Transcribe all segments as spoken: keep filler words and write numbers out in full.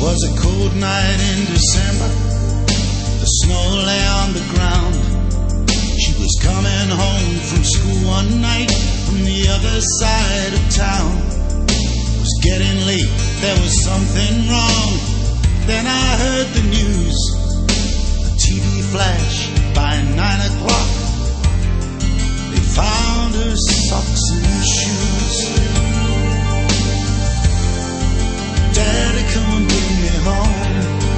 was a cold night in December. The snow lay on the ground. She was coming home from school one night from the other side of town. It was getting late, there was something wrong. Then I heard the news, a T V flash by nine o'clock. They found her socks and shoes. Daddy, come and bring me home.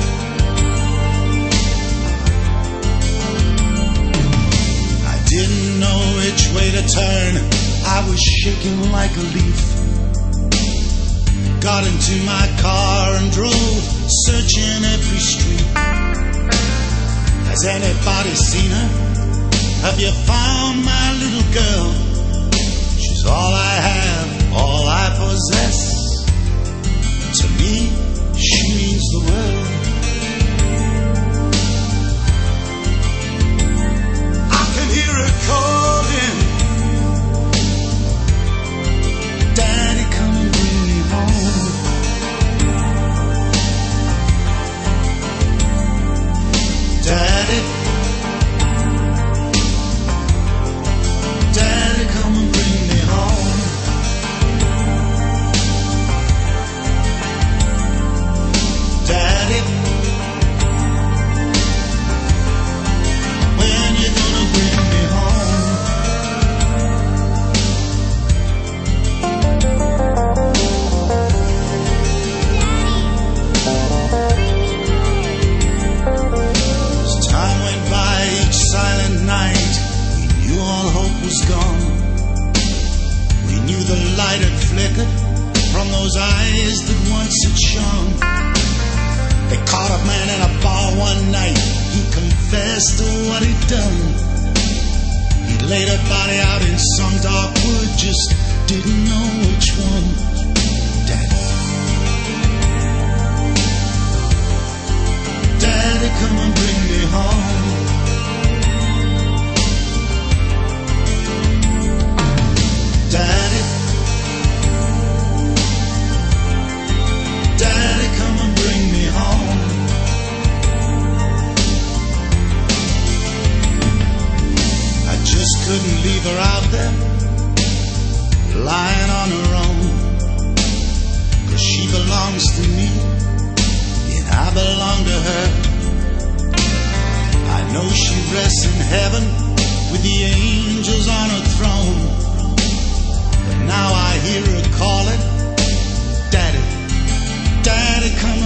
I didn't know which way to turn. I was shaking like a leaf. Got into my car and drove, searching every street. Has anybody seen her? Have you found my little girl? She's all I have, all I possess. To me, she means the world. I can hear her calling. Daddy, come and bring me home. Daddy, Daddy, come and bring me home. Daddy, when you gonna bring me home? As time went by, each silent night, we knew all hope was gone. We knew the light had flickered from those eyes that once had shone. They caught a man in a bar one night. He confessed to what he'd done. He laid a body out in some dark wood, just didn't know which one. Daddy, Daddy, come and bring me home. Daddy, Daddy, come and bring me home. I just couldn't leave her out there, lying on her own. 'Cause she belongs to me, and I belong to her. I know she rests in heaven with the angels on her throne. But now I hear her calling, Daddy, Daddy, come